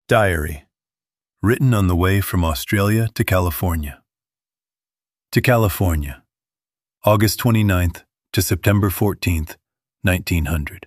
Diary. Written on the way from Australia to California. To California, August 29th to September 14th, 1900.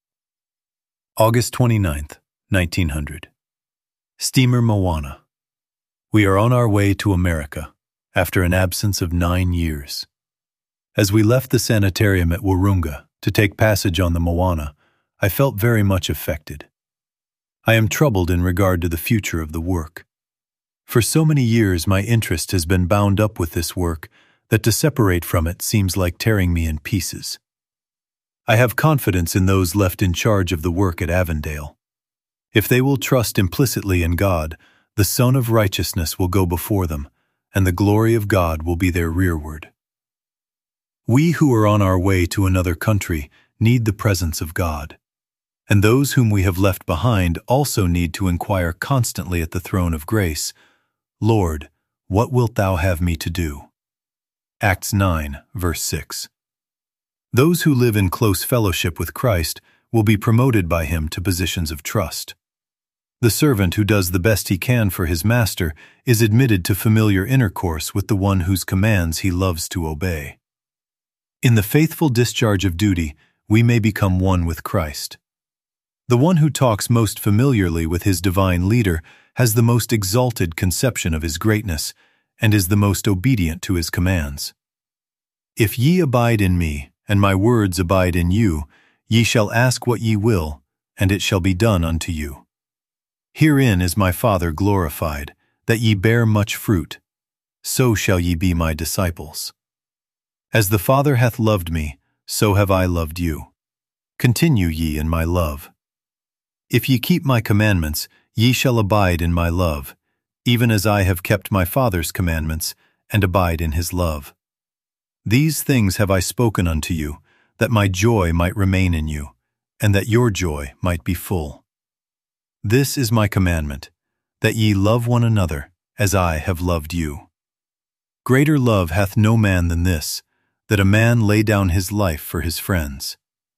August 29th, 1900. Steamer Moana. We are on our way to America after an absence of 9 years. As we left the sanitarium at Wahroonga to take passage on the Moana, I felt very much affected. I am troubled in regard to the future of the work. For so many years my interest has been bound up with this work that to separate from it seems like tearing me in pieces. I have confidence in those left in charge of the work at Avondale. If they will trust implicitly in God, the Son of Righteousness will go before them, and the glory of God will be their rearward. We who are on our way to another country need the presence of God. And those whom we have left behind also need to inquire constantly at the throne of grace, Lord, what wilt thou have me to do? Acts 9, verse 6. Those who live in close fellowship with Christ will be promoted by him to positions of trust. The servant who does the best he can for his master is admitted to familiar intercourse with the one whose commands he loves to obey. In the faithful discharge of duty, we may become one with Christ. The one who talks most familiarly with his divine leader has the most exalted conception of his greatness and is the most obedient to his commands. If ye abide in me, and my words abide in you, ye shall ask what ye will, and it shall be done unto you. Herein is my Father glorified, that ye bear much fruit. So shall ye be my disciples. As the Father hath loved me, so have I loved you. Continue ye in my love. If ye keep my commandments, ye shall abide in my love, even as I have kept my Father's commandments, and abide in his love. These things have I spoken unto you, that my joy might remain in you, and that your joy might be full. This is my commandment, that ye love one another, as I have loved you. Greater love hath no man than this, that a man lay down his life for his friends.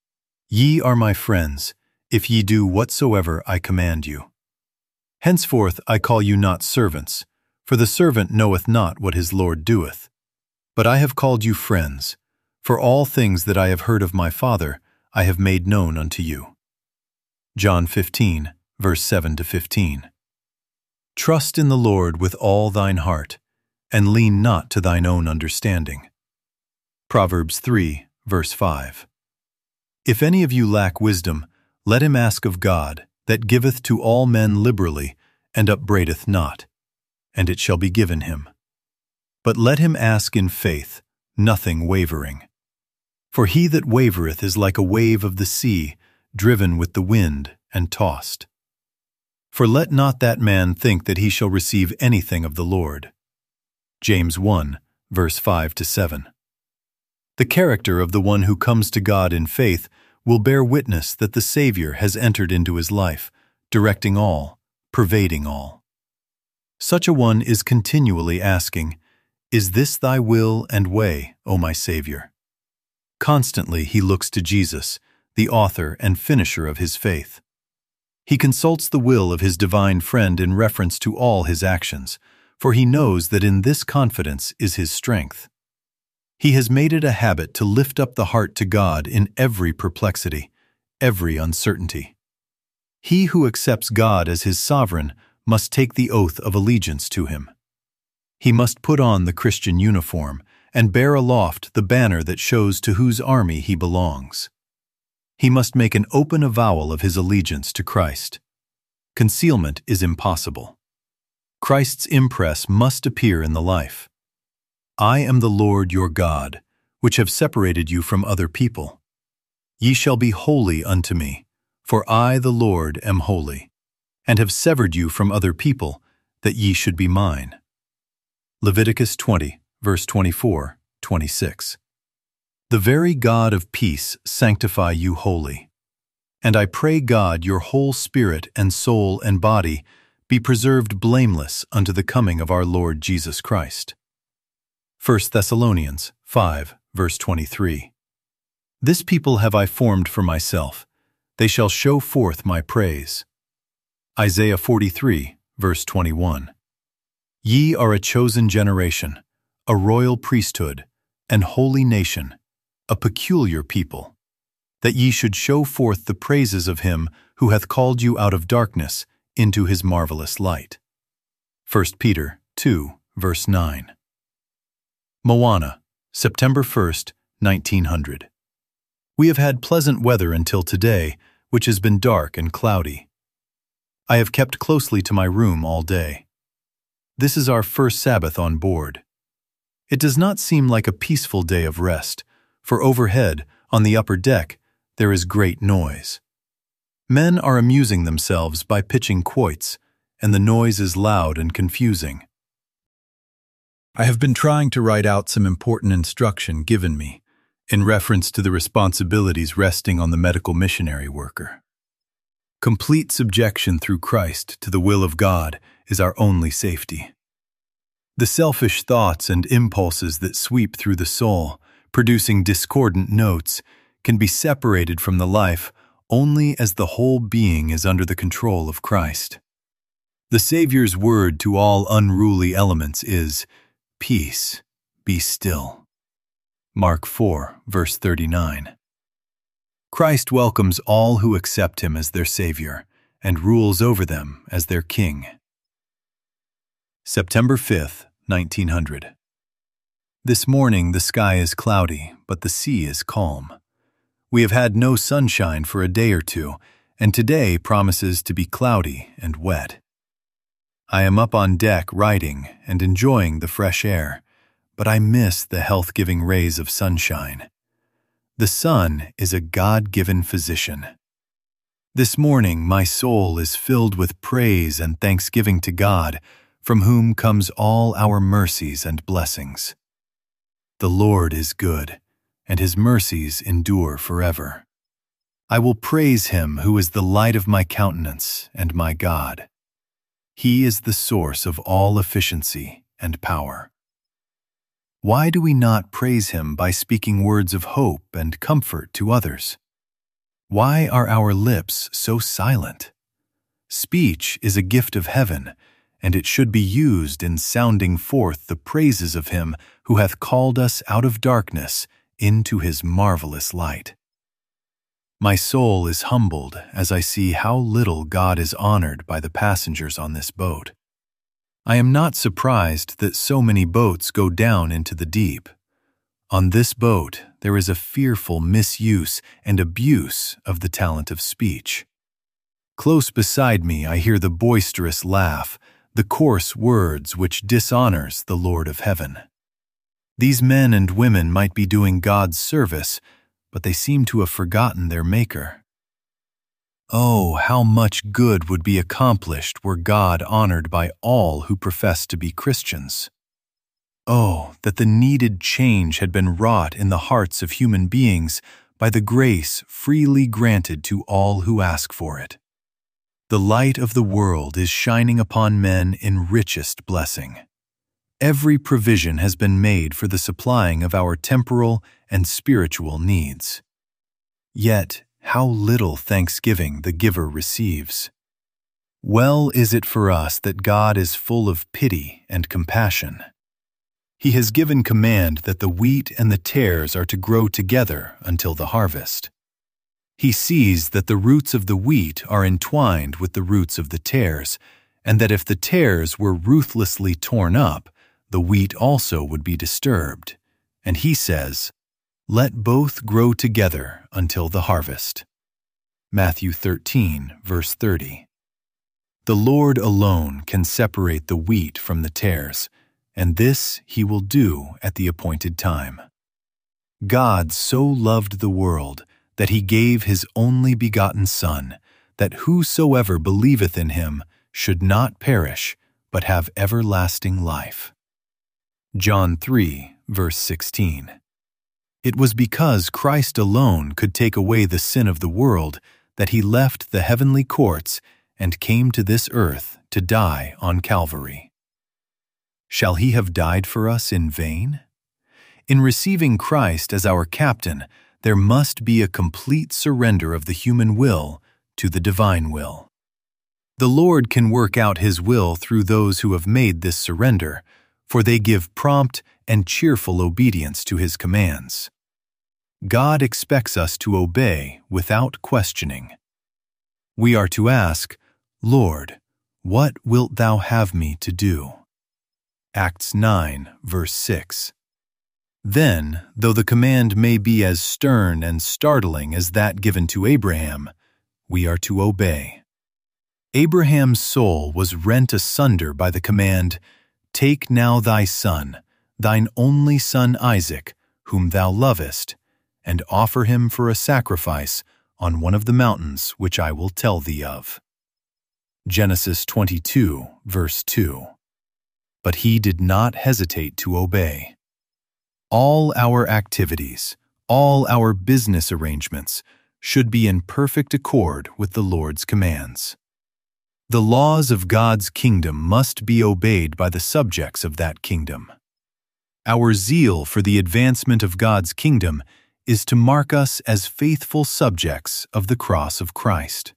Ye are my friends, if ye do whatsoever I command you. Henceforth I call you not servants, for the servant knoweth not what his Lord doeth. But I have called you friends, for all things that I have heard of my Father I have made known unto you. John 15, verse 7-15. Trust in the Lord with all thine heart, and lean not to thine own understanding. Proverbs 3, verse 5. If any of you lack wisdom, let him ask of God, that giveth to all men liberally, and upbraideth not, and it shall be given him. But let him ask in faith, nothing wavering. For he that wavereth is like a wave of the sea, driven with the wind and tossed. For let not that man think that he shall receive anything of the Lord. James 1, verse 5-7. The character of the one who comes to God in faith will bear witness that the Savior has entered into his life, directing all, pervading all. Such a one is continually asking, Is this thy will and way, O my Savior? Constantly he looks to Jesus, the author and finisher of his faith. He consults the will of his divine friend in reference to all his actions, for he knows that in this confidence is his strength. He has made it a habit to lift up the heart to God in every perplexity, every uncertainty. He who accepts God as his sovereign must take the oath of allegiance to him. He must put on the Christian uniform and bear aloft the banner that shows to whose army he belongs. He must make an open avowal of his allegiance to Christ. Concealment is impossible. Christ's impress must appear in the life. I am the Lord your God, which have separated you from other people. Ye shall be holy unto me, for I, the Lord, am holy, and have severed you from other people, that ye should be mine. Leviticus 20, verse 24-26. The very God of peace sanctify you wholly. And I pray God your whole spirit and soul and body be preserved blameless unto the coming of our Lord Jesus Christ. 1 Thessalonians 5, verse 23. This people have I formed for myself, they shall show forth my praise. Isaiah 43, verse 21. Ye are a chosen generation, a royal priesthood, an holy nation, a peculiar people, that ye should show forth the praises of him who hath called you out of darkness into his marvelous light. 1 Peter 2, verse 9. Moana, September 1st, 1900. We have had pleasant weather until today, which has been dark and cloudy. I have kept closely to my room all day. This is our first Sabbath on board. It does not seem like a peaceful day of rest, for overhead, on the upper deck, there is great noise. Men are amusing themselves by pitching quoits, and the noise is loud and confusing. I have been trying to write out some important instruction given me in reference to the responsibilities resting on the medical missionary worker. Complete subjection through Christ to the will of God is our only safety. The selfish thoughts and impulses that sweep through the soul, producing discordant notes, can be separated from the life only as the whole being is under the control of Christ. The Savior's word to all unruly elements is, "Peace, be still." Mark 4, verse 39. Christ welcomes all who accept him as their Savior and rules over them as their King. September 5th, 1900. This morning the sky is cloudy, but the sea is calm. We have had no sunshine for a day or two, and today promises to be cloudy and wet. I am up on deck writing and enjoying the fresh air, but I miss the health-giving rays of sunshine. The sun is a God-given physician. This morning my soul is filled with praise and thanksgiving to God, from whom comes all our mercies and blessings. The Lord is good, and his mercies endure forever. I will praise him who is the light of my countenance and my God. He is the source of all efficiency and power. Why do we not praise him by speaking words of hope and comfort to others? Why are our lips so silent? Speech is a gift of heaven, and it should be used in sounding forth the praises of him who hath called us out of darkness into his marvelous light. My soul is humbled as I see how little God is honored by the passengers on this boat. I am not surprised that so many boats go down into the deep. On this boat, there is a fearful misuse and abuse of the talent of speech. Close beside me, I hear the boisterous laugh, the coarse words which dishonors the Lord of heaven. These men and women might be doing God's service, but they seem to have forgotten their Maker. Oh, how much good would be accomplished were God honored by all who profess to be Christians. Oh, that the needed change had been wrought in the hearts of human beings by the grace freely granted to all who ask for it. The light of the world is shining upon men in richest blessing. Every provision has been made for the supplying of our temporal and spiritual needs. Yet, how little thanksgiving the giver receives. Well is it for us that God is full of pity and compassion. He has given command that the wheat and the tares are to grow together until the harvest. He sees that the roots of the wheat are entwined with the roots of the tares, and that if the tares were ruthlessly torn up, the wheat also would be disturbed. And he says, "Let both grow together until the harvest." Matthew 13, verse 30. The Lord alone can separate the wheat from the tares, and this he will do at the appointed time. God so loved the world that he gave his only begotten Son, that whosoever believeth in him should not perish, but have everlasting life. John 3, verse 16. It was because Christ alone could take away the sin of the world that he left the heavenly courts and came to this earth to die on Calvary. Shall he have died for us in vain? In receiving Christ as our captain, there must be a complete surrender of the human will to the divine will. The Lord can work out His will through those who have made this surrender, for they give prompt and cheerful obedience to His commands. God expects us to obey without questioning. We are to ask, "Lord, what wilt Thou have me to do?" Acts 9, verse 6. Then, though the command may be as stern and startling as that given to Abraham, we are to obey. Abraham's soul was rent asunder by the command, "Take now thy son, thine only son Isaac, whom thou lovest, and offer him for a sacrifice on one of the mountains which I will tell thee of." Genesis 22, verse 2. But he did not hesitate to obey. All our activities, all our business arrangements should be in perfect accord with the Lord's commands. The laws of God's kingdom must be obeyed by the subjects of that kingdom. Our zeal for the advancement of God's kingdom is to mark us as faithful subjects of the cross of Christ.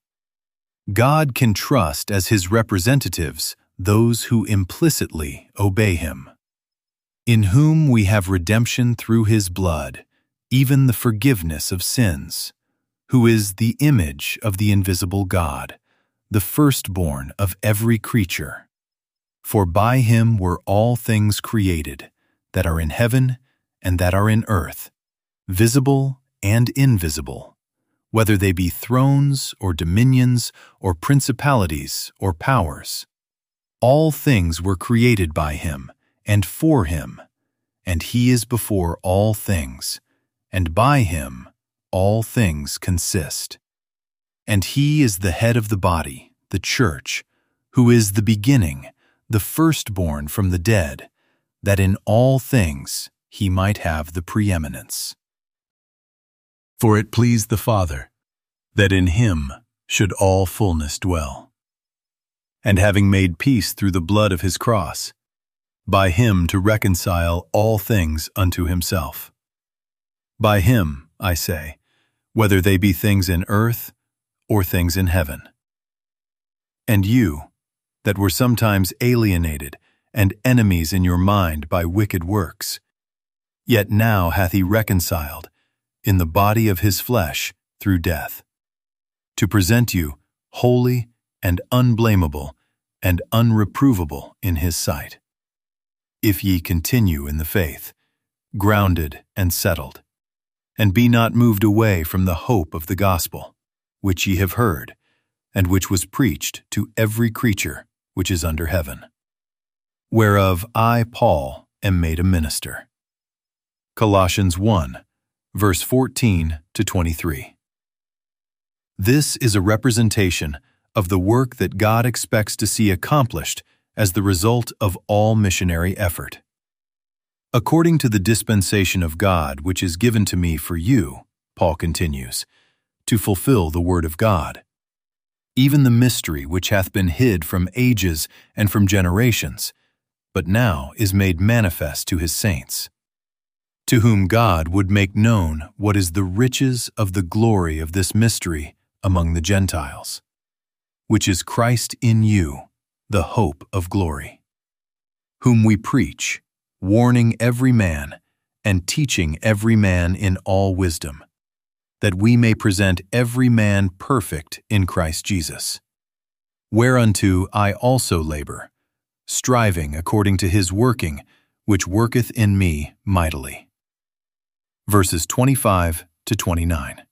God can trust as His representatives those who implicitly obey Him. "In whom we have redemption through His blood, even the forgiveness of sins, who is the image of the invisible God, the firstborn of every creature. For by Him were all things created, that are in heaven and that are in earth, visible and invisible, whether they be thrones or dominions or principalities or powers. All things were created by Him and for Him, and He is before all things, and by Him all things consist. And He is the head of the body, the church, who is the beginning, the firstborn from the dead, that in all things He might have the preeminence. For it pleased the Father, that in Him should all fullness dwell. And having made peace through the blood of His cross, by Him to reconcile all things unto Himself. By Him, I say, whether they be things in earth or things in heaven. And you, that were sometimes alienated and enemies in your mind by wicked works, yet now hath He reconciled in the body of His flesh through death, to present you holy and unblameable and unreprovable in His sight. If ye continue in the faith, grounded and settled, and be not moved away from the hope of the gospel, which ye have heard, and which was preached to every creature which is under heaven, whereof I, Paul, am made a minister. Colossians 1, verse 14 to 23. This is a representation of the work that God expects to see accomplished as the result of all missionary effort. According to the dispensation of God which is given to me for you, Paul continues, to fulfill the word of God, even the mystery which hath been hid from ages and from generations, but now is made manifest to His saints, to whom God would make known what is the riches of the glory of this mystery among the Gentiles, which is Christ in you, the hope of glory, whom we preach, warning every man and teaching every man in all wisdom, that we may present every man perfect in Christ Jesus. Whereunto I also labor, striving according to His working, which worketh in me mightily. Verses 25 to 29.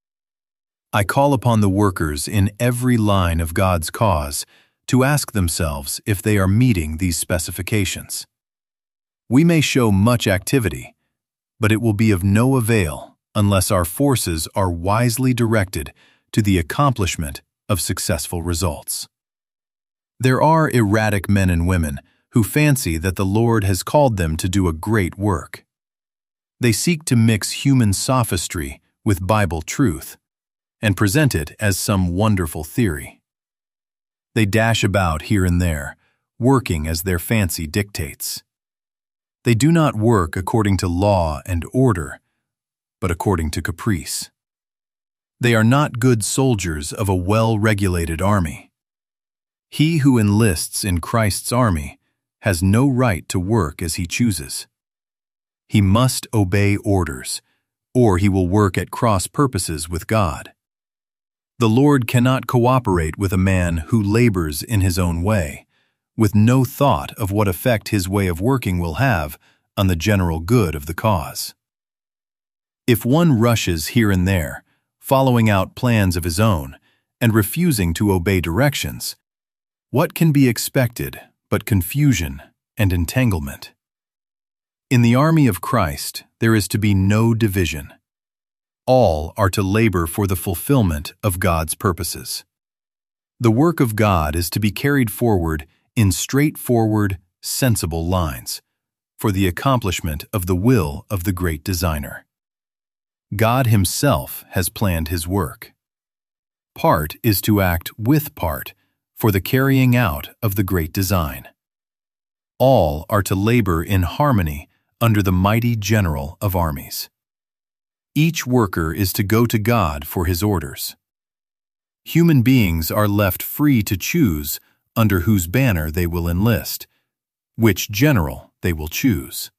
I call upon the workers in every line of God's cause to ask themselves if they are meeting these specifications. We may show much activity, but it will be of no avail unless our forces are wisely directed to the accomplishment of successful results. There are erratic men and women who fancy that the Lord has called them to do a great work. They seek to mix human sophistry with Bible truth and present it as some wonderful theory. They dash about here and there, working as their fancy dictates. They do not work according to law and order, but according to caprice. They are not good soldiers of a well-regulated army. He who enlists in Christ's army has no right to work as he chooses. He must obey orders, or he will work at cross purposes with God. The Lord cannot cooperate with a man who labors in his own way, with no thought of what effect his way of working will have on the general good of the cause. If one rushes here and there, following out plans of his own, and refusing to obey directions, what can be expected but confusion and entanglement? In the army of Christ, there is to be no division. All are to labor for the fulfillment of God's purposes. The work of God is to be carried forward in straightforward, sensible lines, for the accomplishment of the will of the great designer. God Himself has planned His work. Part is to act with part for the carrying out of the great design. All are to labor in harmony under the mighty General of armies. Each worker is to go to God for his orders. Human beings are left free to choose under whose banner they will enlist, which general they will choose.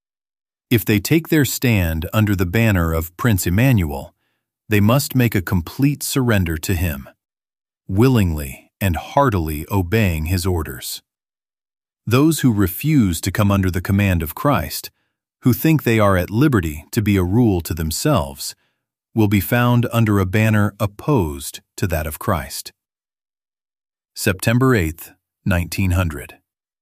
If they take their stand under the banner of Prince Emmanuel, they must make a complete surrender to him, willingly and heartily obeying his orders. Those who refuse to come under the command of Christ, who think they are at liberty to be a rule to themselves, will be found under a banner opposed to that of Christ. September 8, 1900.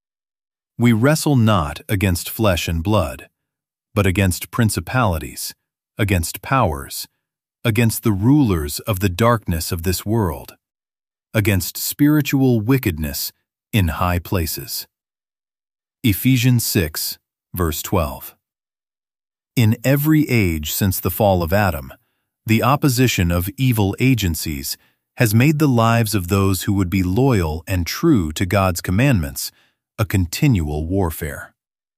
We wrestle not against flesh and blood, but against principalities, against powers, against the rulers of the darkness of this world, against spiritual wickedness in high places. Ephesians 6, verse 12. In every age since the fall of Adam, the opposition of evil agencies has made the lives of those who would be loyal and true to God's commandments a continual warfare.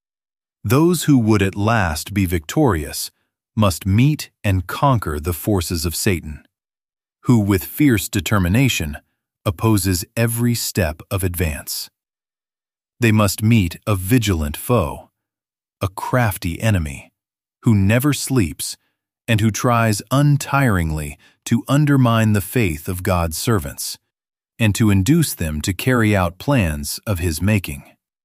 Those who would at last be victorious must meet and conquer the forces of Satan, who with fierce determination opposes every step of advance. They must meet a vigilant foe, a crafty enemy, who never sleeps and who tries untiringly to undermine the faith of God's servants and to induce them to carry out plans of His making.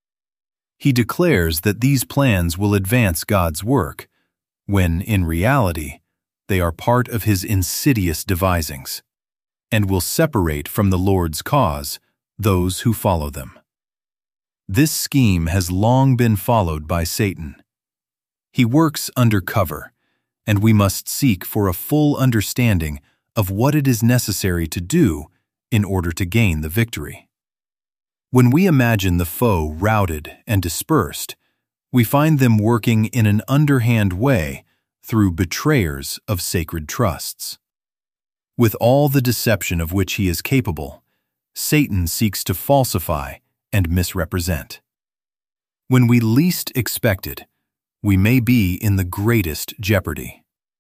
He declares that these plans will advance God's work, when, in reality, they are part of His insidious devisings, and will separate from the Lord's cause those who follow them. This scheme has long been followed by Satan. He works under cover, and we must seek for a full understanding of what it is necessary to do in order to gain the victory. When we imagine the foe routed and dispersed, we find them working in an underhand way through betrayers of sacred trusts. With all the deception of which he is capable, Satan seeks to falsify and misrepresent. When we least expect it, we may be in the greatest jeopardy.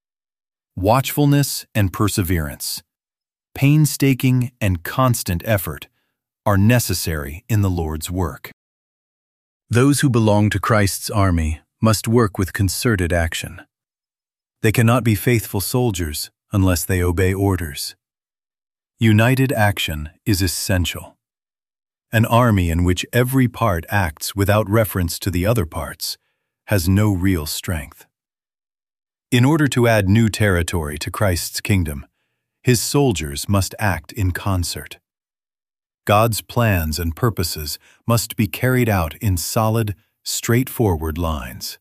Watchfulness and perseverance, painstaking and constant effort are necessary in the Lord's work. Those who belong to Christ's army must work with concerted action. They cannot be faithful soldiers unless they obey orders. United action is essential. An army in which every part acts without reference to the other parts has no real strength. In order to add new territory to Christ's kingdom, His soldiers must act in concert. God's plans and purposes must be carried out in solid, straightforward lines.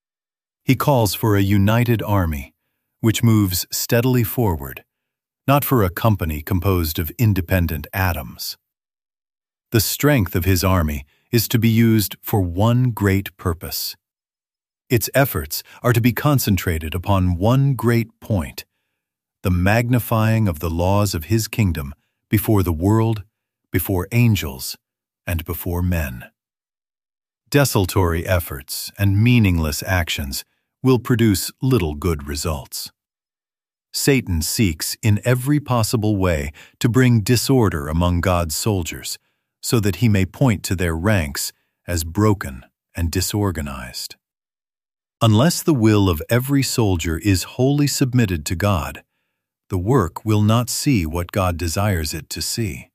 He calls for a united army, which moves steadily forward, not for a company composed of independent atoms. The strength of His army is to be used for one great purpose. Its efforts are to be concentrated upon one great point, the magnifying of the laws of His kingdom before the world, before angels, and before men. Desultory efforts and meaningless actions will produce little good results. Satan seeks in every possible way to bring disorder among God's soldiers so that he may point to their ranks as broken and disorganized. Unless the will of every soldier is wholly submitted to God, the work will not see what God desires it to see.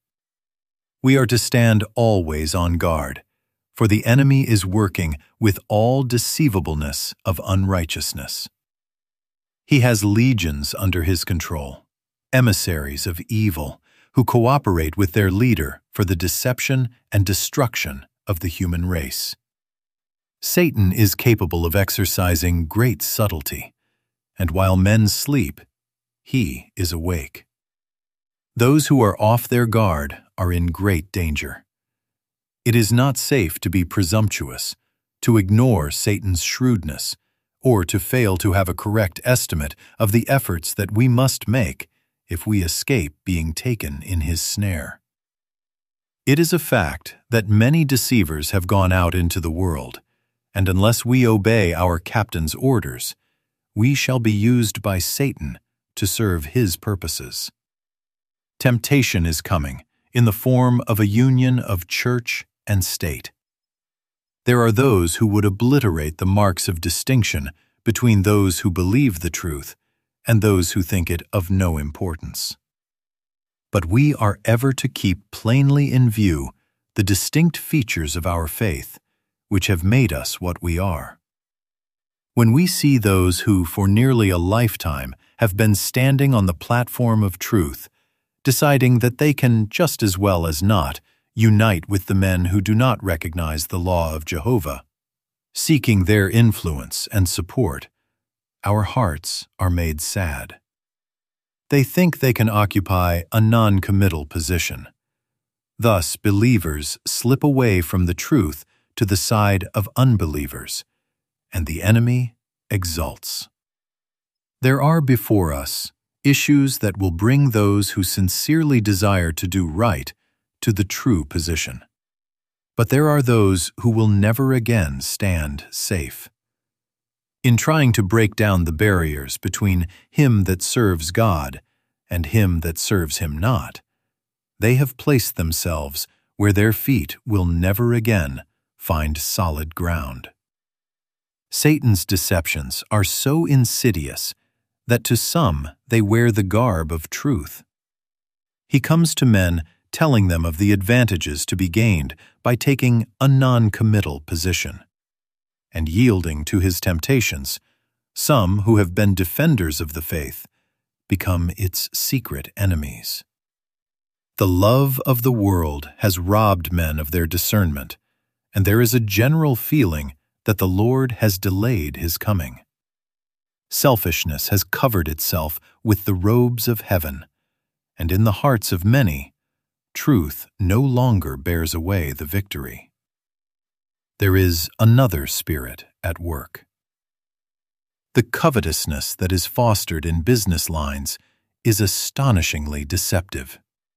We are to stand always on guard, for the enemy is working with all deceivableness of unrighteousness. He has legions under his control, emissaries of evil, who cooperate with their leader for the deception and destruction of the human race. Satan is capable of exercising great subtlety, and while men sleep, he is awake. Those who are off their guard are in great danger. It is not safe to be presumptuous, to ignore Satan's shrewdness, or to fail to have a correct estimate of the efforts that we must make if we escape being taken in his snare. It is a fact that many deceivers have gone out into the world, and unless we obey our captain's orders, we shall be used by Satan to serve his purposes. Temptation is coming in the form of a union of church and state. There are those who would obliterate the marks of distinction between those who believe the truth and those who think it of no importance. But we are ever to keep plainly in view the distinct features of our faith, which have made us what we are. When we see those who for nearly a lifetime have been standing on the platform of truth, deciding that they can just as well as not unite with the men who do not recognize the law of Jehovah, seeking their influence and support, our hearts are made sad. They think they can occupy a non-committal position. Thus, believers slip away from the truth to the side of unbelievers, and the enemy exults. There are before us issues that will bring those who sincerely desire to do right to the true position. But there are those who will never again stand safe. In trying to break down the barriers between him that serves God and him that serves him not, they have placed themselves where their feet will never again find solid ground. Satan's deceptions are so insidious that to some they wear the garb of truth. He comes to men telling them of the advantages to be gained by taking a non-committal position. And yielding to his temptations, some who have been defenders of the faith become its secret enemies. The love of the world has robbed men of their discernment, and there is a general feeling that the Lord has delayed his coming. Selfishness has covered itself with the robes of heaven, and in the hearts of many, truth no longer bears away the victory. There is another spirit at work. The covetousness that is fostered in business lines is astonishingly deceptive.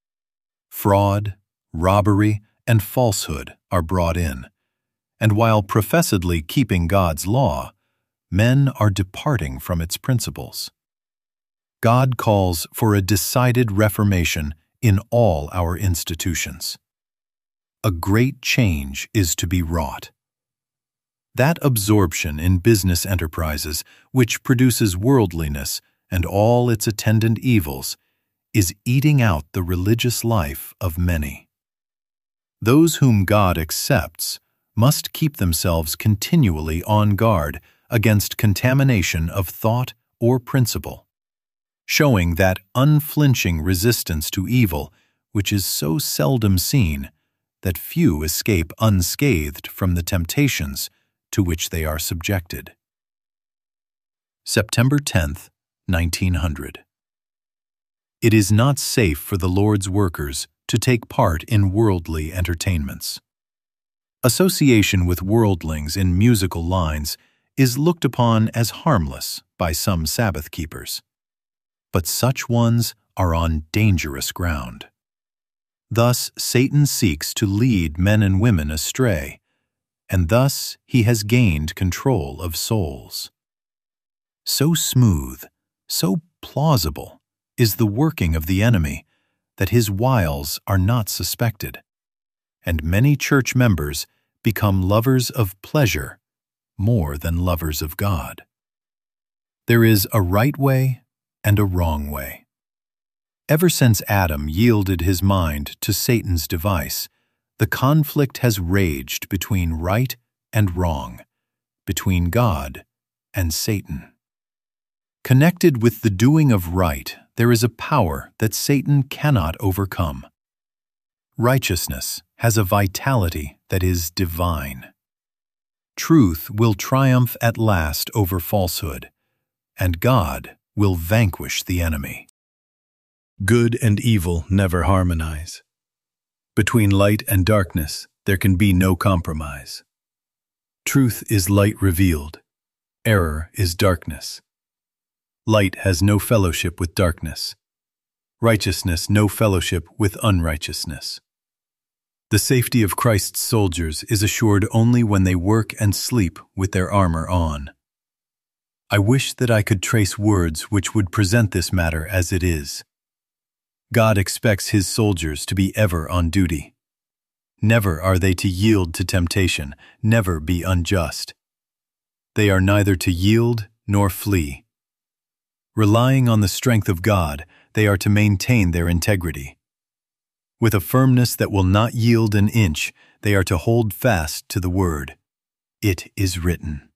Fraud, robbery, and falsehood are brought in, and while professedly keeping God's law, men are departing from its principles. God calls for a decided reformation in all our institutions. A great change is to be wrought. That absorption in business enterprises which produces worldliness and all its attendant evils is eating out the religious life of many. Those whom God accepts must keep themselves continually on guard against contamination of thought or principle, showing that unflinching resistance to evil which is so seldom seen that few escape unscathed from the temptations to which they are subjected. September 10th, 1900. It is not safe for the Lord's workers to take part in worldly entertainments. Association with worldlings in musical lines is looked upon as harmless by some Sabbath keepers, but such ones are on dangerous ground. Thus Satan seeks to lead men and women astray, and thus he has gained control of souls. So smooth, so plausible is the working of the enemy that his wiles are not suspected, and many church members become lovers of pleasure more than lovers of God. There is a right way and a wrong way. Ever since Adam yielded his mind to Satan's device, the conflict has raged between right and wrong, between God and Satan. Connected with the doing of right, there is a power that Satan cannot overcome. Righteousness has a vitality that is divine. Truth will triumph at last over falsehood, and God will vanquish the enemy. Good and evil never harmonize. Between light and darkness, there can be no compromise. Truth is light revealed. Error is darkness. Light has no fellowship with darkness. Righteousness no fellowship with unrighteousness. The safety of Christ's soldiers is assured only when they work and sleep with their armor on. I wish that I could trace words which would present this matter as it is. God expects His soldiers to be ever on duty. Never are they to yield to temptation, never be unjust. They are neither to yield nor flee. Relying on the strength of God, they are to maintain their integrity. With a firmness that will not yield an inch, they are to hold fast to the word. It is written.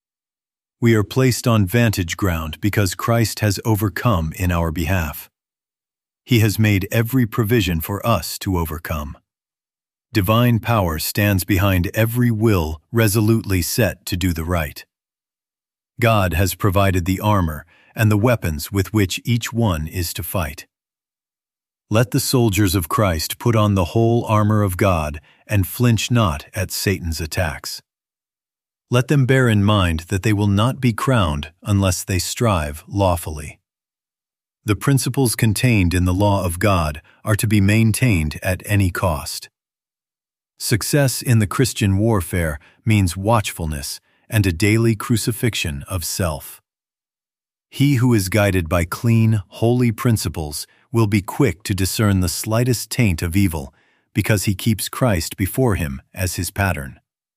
We are placed on vantage ground because Christ has overcome in our behalf. He has made every provision for us to overcome. Divine power stands behind every will resolutely set to do the right. God has provided the armor and the weapons with which each one is to fight. Let the soldiers of Christ put on the whole armor of God and flinch not at Satan's attacks. Let them bear in mind that they will not be crowned unless they strive lawfully. The principles contained in the law of God are to be maintained at any cost. Success in the Christian warfare means watchfulness and a daily crucifixion of self. He who is guided by clean, holy principles will be quick to discern the slightest taint of evil, because he keeps Christ before him as his pattern.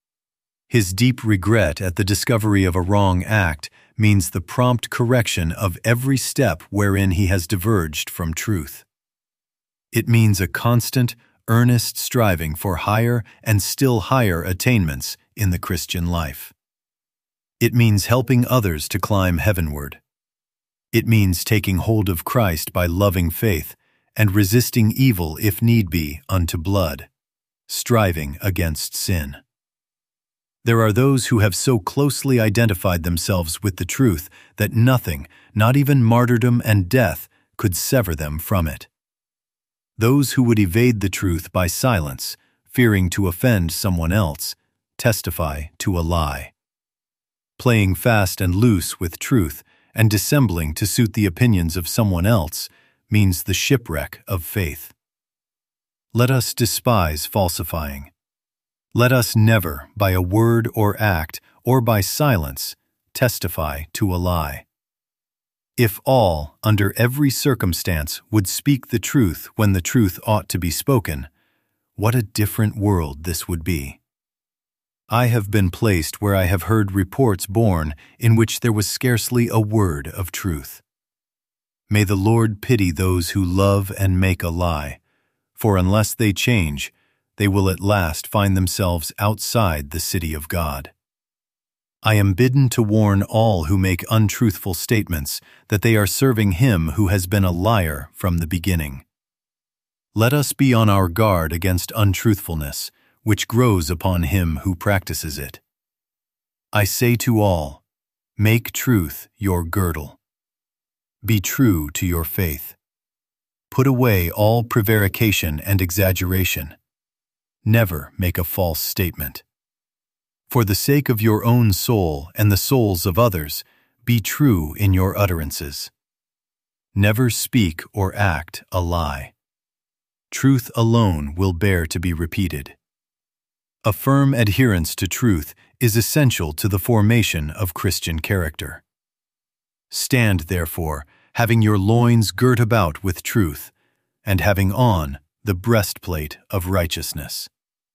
His deep regret at the discovery of a wrong act means the prompt correction of every step wherein he has diverged from truth. It means a constant, earnest striving for higher and still higher attainments in the Christian life. It means helping others to climb heavenward. It means taking hold of Christ by loving faith and resisting evil if need be unto blood, striving against sin. There are those who have so closely identified themselves with the truth that nothing, not even martyrdom and death, could sever them from it. Those who would evade the truth by silence, fearing to offend someone else, testify to a lie. Playing fast and loose with truth and dissembling to suit the opinions of someone else means the shipwreck of faith. Let us despise falsifying. Let us never, by a word or act, or by silence, testify to a lie. If all, under every circumstance, would speak the truth when the truth ought to be spoken, what a different world this would be. I have been placed where I have heard reports borne in which there was scarcely a word of truth. May the Lord pity those who love and make a lie, for unless they change, they will at last find themselves outside the city of God. I am bidden to warn all who make untruthful statements that they are serving him who has been a liar from the beginning. Let us be on our guard against untruthfulness, which grows upon him who practices it. I say to all, make truth your girdle. Be true to your faith. Put away all prevarication and exaggeration. Never make a false statement. For the sake of your own soul and the souls of others, be true in your utterances. Never speak or act a lie. Truth alone will bear to be repeated. A firm adherence to truth is essential to the formation of Christian character. Stand, therefore, having your loins girt about with truth, and having on the breastplate of righteousness.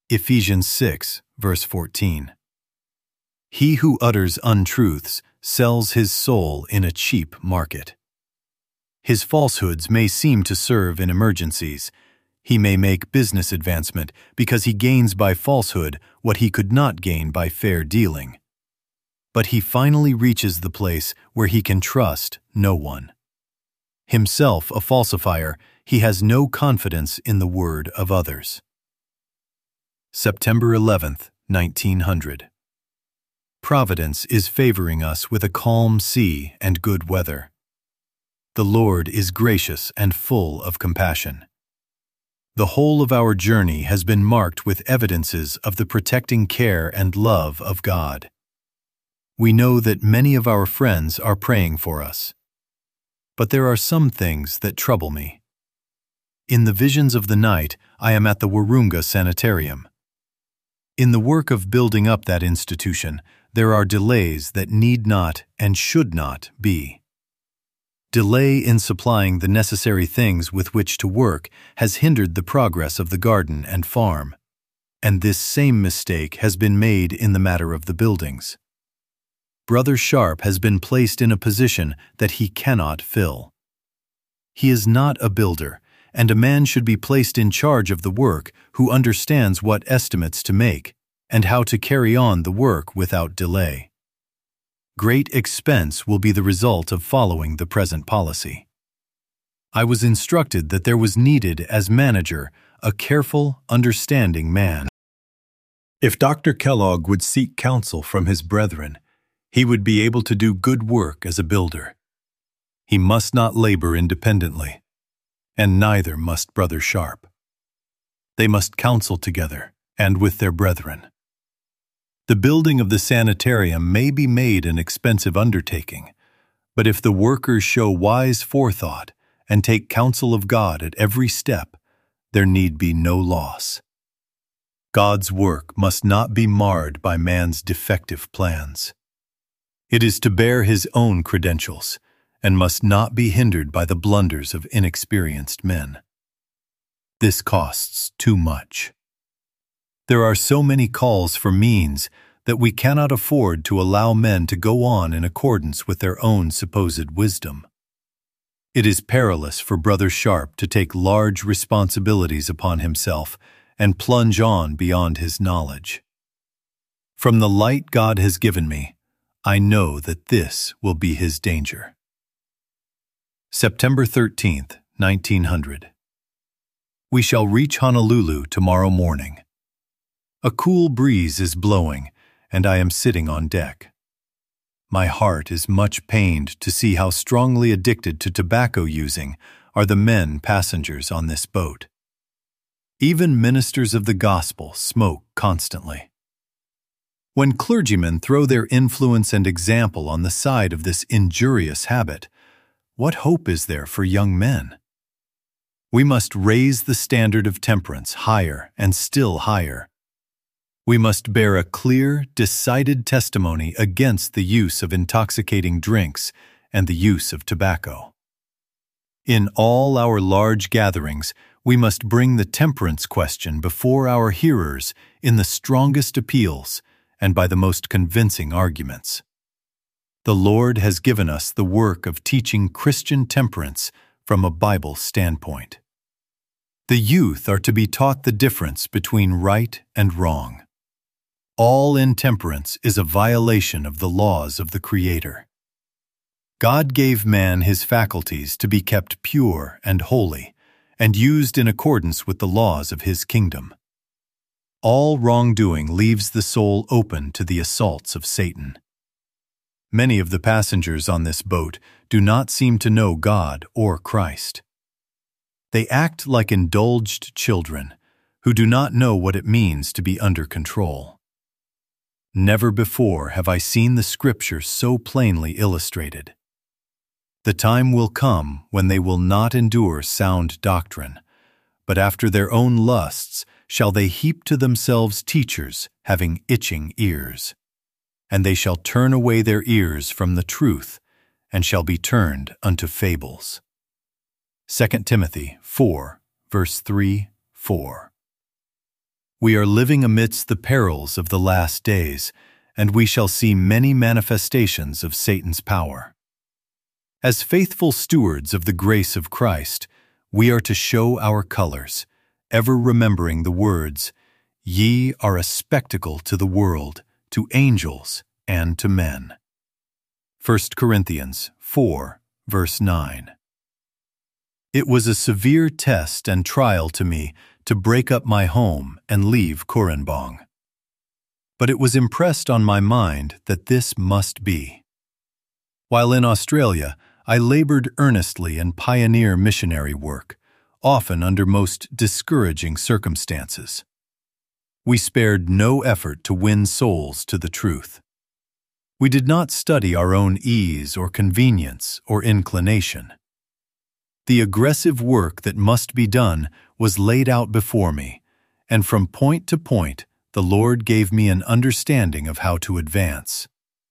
Ephesians 6, verse 14. He who utters untruths sells his soul in a cheap market. His falsehoods may seem to serve in emergencies. He may make business advancement because he gains by falsehood what he could not gain by fair dealing. But he finally reaches the place where he can trust no one. Himself a falsifier, he has no confidence in the word of others. September 11th, 1900. Providence is favoring us with a calm sea and good weather. The Lord is gracious and full of compassion. The whole of our journey has been marked with evidences of the protecting care and love of God. We know that many of our friends are praying for us. But there are some things that trouble me. In the visions of the night, I am at the Wahroonga Sanitarium. In the work of building up that institution, there are delays that need not and should not be. Delay in supplying the necessary things with which to work has hindered the progress of the garden and farm, and this same mistake has been made in the matter of the buildings. Brother Sharp has been placed in a position that he cannot fill. He is not a builder, and a man should be placed in charge of the work who understands what estimates to make and how to carry on the work without delay. Great expense will be the result of following the present policy. I was instructed that there was needed as manager a careful, understanding man. If Dr. Kellogg would seek counsel from his brethren, he would be able to do good work as a builder. He must not labor independently, and neither must Brother Sharp. They must counsel together and with their brethren. The building of the sanitarium may be made an expensive undertaking, but if the workers show wise forethought and take counsel of God at every step, there need be no loss. God's work must not be marred by man's defective plans. It is to bear his own credentials and must not be hindered by the blunders of inexperienced men. This costs too much. There are so many calls for means that we cannot afford to allow men to go on in accordance with their own supposed wisdom. It is perilous for Brother Sharp to take large responsibilities upon himself and plunge on beyond his knowledge. From the light God has given me, I know that this will be his danger. September 13th, 1900. We shall reach Honolulu tomorrow morning. A cool breeze is blowing, and I am sitting on deck. My heart is much pained to see how strongly addicted to tobacco using are the men passengers on this boat. Even ministers of the gospel smoke constantly. When clergymen throw their influence and example on the side of this injurious habit, what hope is there for young men? We must raise the standard of temperance higher and still higher. We must bear a clear, decided testimony against the use of intoxicating drinks and the use of tobacco. In all our large gatherings, we must bring the temperance question before our hearers in the strongest appeals and by the most convincing arguments. The Lord has given us the work of teaching Christian temperance from a Bible standpoint. The youth are to be taught the difference between right and wrong. All intemperance is a violation of the laws of the Creator. God gave man his faculties to be kept pure and holy, and used in accordance with the laws of his kingdom. All wrongdoing leaves the soul open to the assaults of Satan. Many of the passengers on this boat do not seem to know God or Christ. They act like indulged children who do not know what it means to be under control. Never before have I seen the Scripture so plainly illustrated. The time will come when they will not endure sound doctrine, but after their own lusts shall they heap to themselves teachers having itching ears. And they shall turn away their ears from the truth, and shall be turned unto fables. 2 Timothy 4, verse 3, 4. We are living amidst the perils of the last days, and we shall see many manifestations of Satan's power. As faithful stewards of the grace of Christ, we are to show our colors, ever remembering the words, "Ye are a spectacle to the world, to angels, and to men." 1 Corinthians 4, verse 9. It was a severe test and trial to me to break up my home and leave Korenbong. But it was impressed on my mind that this must be. While in Australia, I labored earnestly in pioneer missionary work, often under most discouraging circumstances. We spared no effort to win souls to the truth. We did not study our own ease or convenience or inclination. The aggressive work that must be done was laid out before me, and from point to point, the Lord gave me an understanding of how to advance.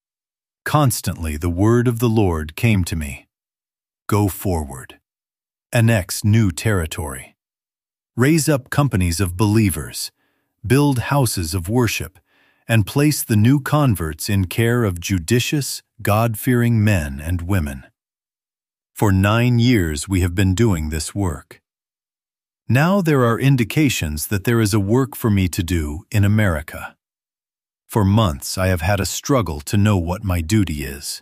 Constantly the word of the Lord came to me. Go forward. Annex new territory. Raise up companies of believers. Build houses of worship, and place the new converts in care of judicious, God-fearing men and women. For 9 years we have been doing this work. Now there are indications that there is a work for me to do in America. For months I have had a struggle to know what my duty is.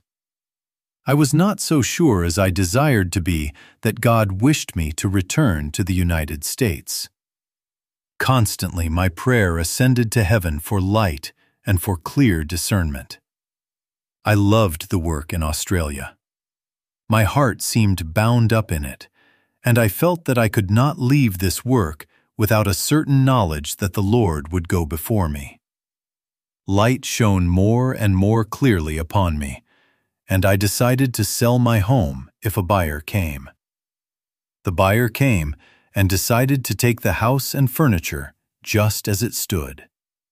I was not so sure as I desired to be that God wished me to return to the United States. Constantly my prayer ascended to heaven for light and for clear discernment. I loved the work in Australia. My heart seemed bound up in it, and I felt that I could not leave this work without a certain knowledge that the Lord would go before me. Light shone more and more clearly upon me, and I decided to sell my home if a buyer came. The buyer came and decided to take the house and furniture just as it stood.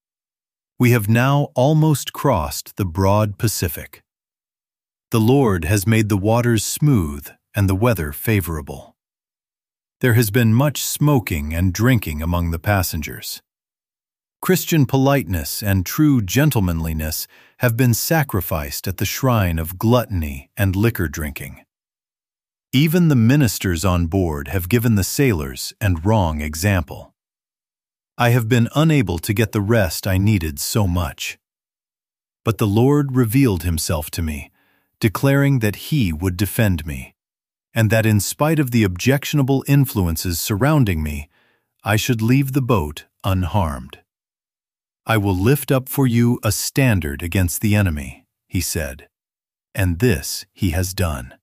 We have now almost crossed the broad Pacific. The Lord has made the waters smooth and the weather favorable. There has been much smoking and drinking among the passengers. Christian politeness and true gentlemanliness have been sacrificed at the shrine of gluttony and liquor drinking. Even the ministers on board have given the sailors a wrong example. I have been unable to get the rest I needed so much. But the Lord revealed himself to me, declaring that he would defend me, and that in spite of the objectionable influences surrounding me, I should leave the boat unharmed. I will lift up for you a standard against the enemy, he said, and this he has done.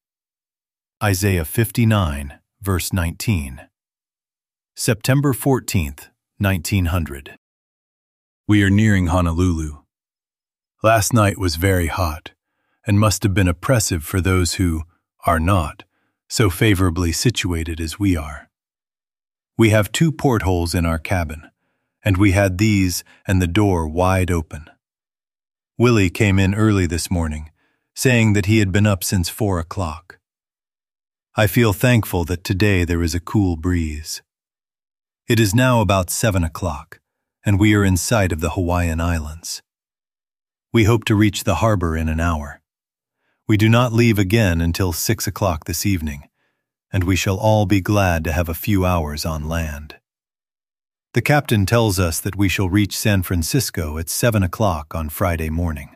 Isaiah 59, verse 19. September 14th, 1900. We are nearing Honolulu. Last night was very hot, and must have been oppressive for those who are not so favorably situated as we are. We have 2 portholes in our cabin, and we had these and the door wide open. Willie came in early this morning, saying that he had been up since 4 o'clock. I feel thankful that today there is a cool breeze. It is now about 7 o'clock, and we are in sight of the Hawaiian Islands. We hope to reach the harbor in an hour. We do not leave again until 6 o'clock this evening, and we shall all be glad to have a few hours on land. The captain tells us that we shall reach San Francisco at 7 o'clock on Friday morning.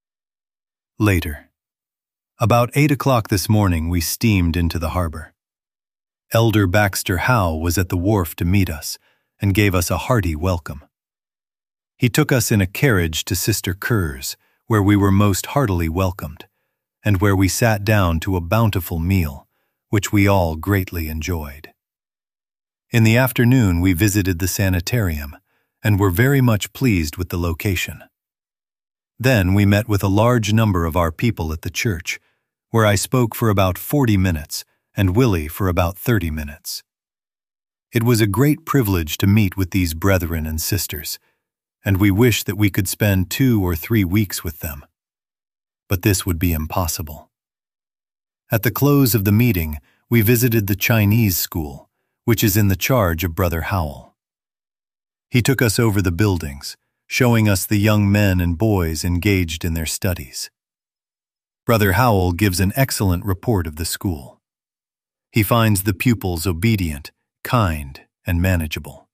Later. About 8 o'clock this morning we steamed into the harbor. Elder Baxter Howe was at the wharf to meet us and gave us a hearty welcome. He took us in a carriage to Sister Kerr's, where we were most heartily welcomed, and where we sat down to a bountiful meal, which we all greatly enjoyed. In the afternoon we visited the sanitarium and were very much pleased with the location. Then we met with a large number of our people at the church, where I spoke for about 40 minutes and Willie for about 30 minutes. It was a great privilege to meet with these brethren and sisters, and we wish that we could spend 2 or 3 weeks with them. But this would be impossible. At the close of the meeting, we visited the Chinese school, which is in the charge of Brother Howell. He took us over the buildings, showing us the young men and boys engaged in their studies. Brother Howell gives an excellent report of the school. He finds the pupils obedient, kind, and manageable.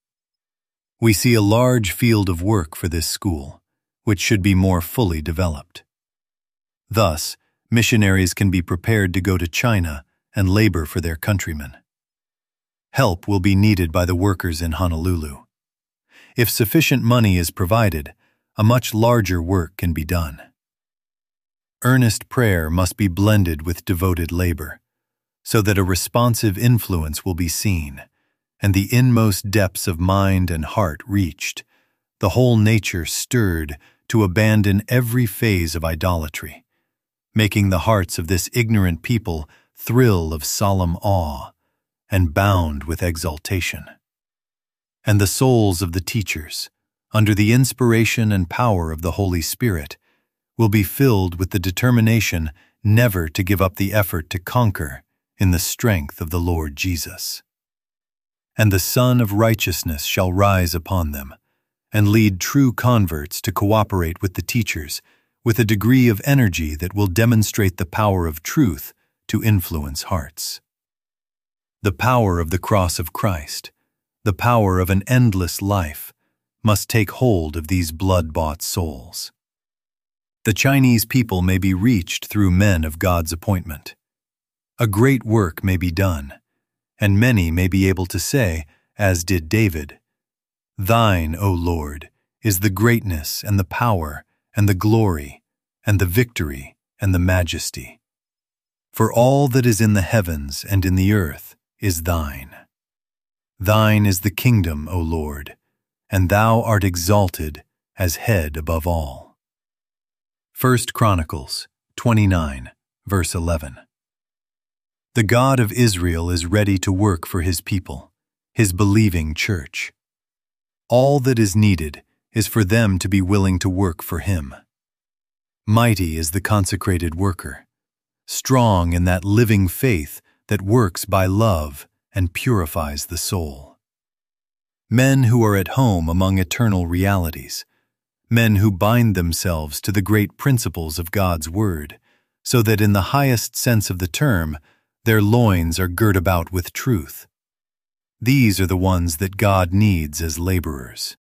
We see a large field of work for this school, which should be more fully developed. Thus, missionaries can be prepared to go to China and labor for their countrymen. Help will be needed by the workers in Honolulu. If sufficient money is provided, a much larger work can be done. Earnest prayer must be blended with devoted labor, so that a responsive influence will be seen, and the inmost depths of mind and heart reached, the whole nature stirred to abandon every phase of idolatry, making the hearts of this ignorant people thrill of solemn awe and bound with exultation. And the souls of the teachers, under the inspiration and power of the Holy Spirit, will be filled with the determination never to give up the effort to conquer in the strength of the Lord Jesus. And the Sun of Righteousness shall rise upon them, and lead true converts to cooperate with the teachers with a degree of energy that will demonstrate the power of truth to influence hearts. The power of the cross of Christ, the power of an endless life, must take hold of these blood-bought souls. The Chinese people may be reached through men of God's appointment. A great work may be done, and many may be able to say, as did David, "Thine, O Lord, is the greatness and the power and the glory and the victory and the majesty. For all that is in the heavens and in the earth is thine. Thine is the kingdom, O Lord, and thou art exalted as head above all." 1 Chronicles 29, verse 11. The God of Israel is ready to work for his people, his believing church. All that is needed is for them to be willing to work for him. Mighty is the consecrated worker, strong in that living faith that works by love and purifies the soul. Men who are at home among eternal realities, men who bind themselves to the great principles of God's Word, so that in the highest sense of the term, their loins are girt about with truth. These are the ones that God needs as laborers.